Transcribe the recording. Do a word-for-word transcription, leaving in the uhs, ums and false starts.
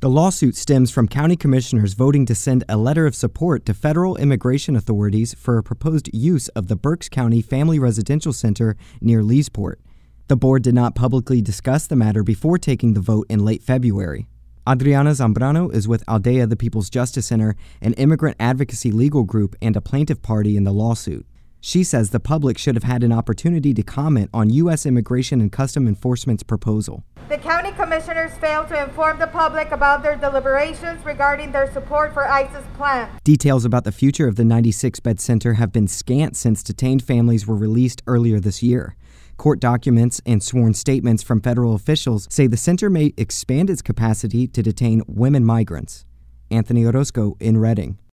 The lawsuit stems from county commissioners voting to send a letter of support to federal immigration authorities for a proposed use of the Berks County Family Residential Center near Leesport. The board did not publicly discuss the matter before taking the vote in late February. Adriana Zambrano is with Aldea the People's Justice Center, an immigrant advocacy legal group and a plaintiff party in the lawsuit. She says the public should have had an opportunity to comment on U S Immigration and Customs Enforcement's proposal. The county commissioners failed to inform the public about their deliberations regarding their support for ICE's plan. Details about the future of the ninety-six bed center have been scant since detained families were released earlier this year. Court documents and sworn statements from federal officials say the center may expand its capacity to detain women migrants. Anthony Orozco in Redding.